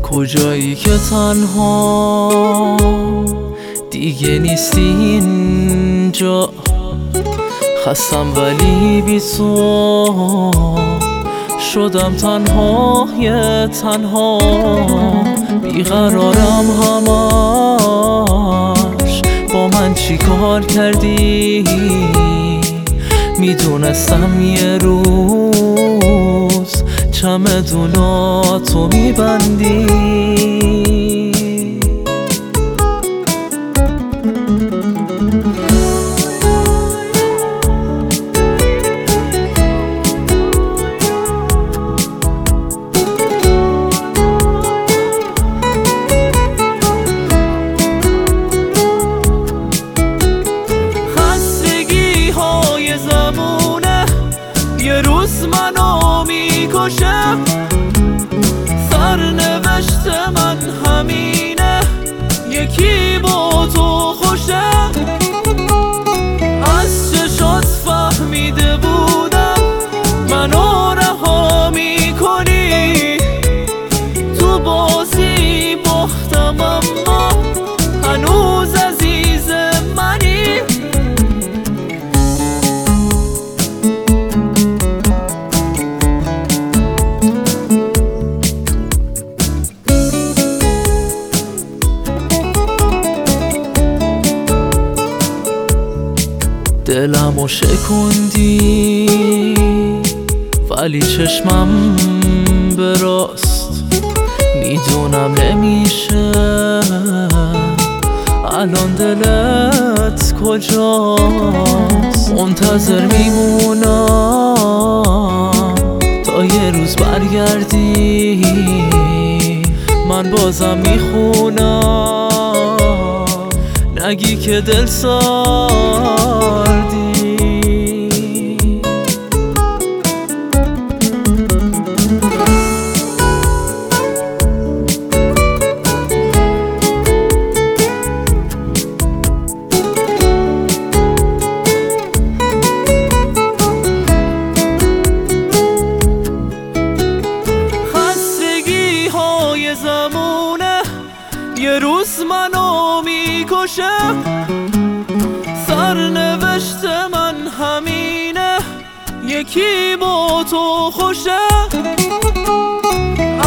کجایی که تنها دیگه نیستی اینجا، خستم ولی بی تو شدم تنها تنها، بیقرارم همش با من چی کار کردی، میدونستم یه روز چمدوناتو میبندی. یه روز منو میکشه، سرنوشت من همینه، یکی با تو خوشه. از چشات فهمیده بودم منو رها میکنی، تو بازی باختم اما هنوز عزیز منی. دلمو شکوندی ولی چشمم به راست، میدونم نمیشه الان دلت کجاست. منتظر میمونم تا یه روز برگردی، من بازم میخونم نگی که دل سردی. خستگی های زمونه یه روز منو میکشه، سرنوشت من همینه، یکی با تو خوشه.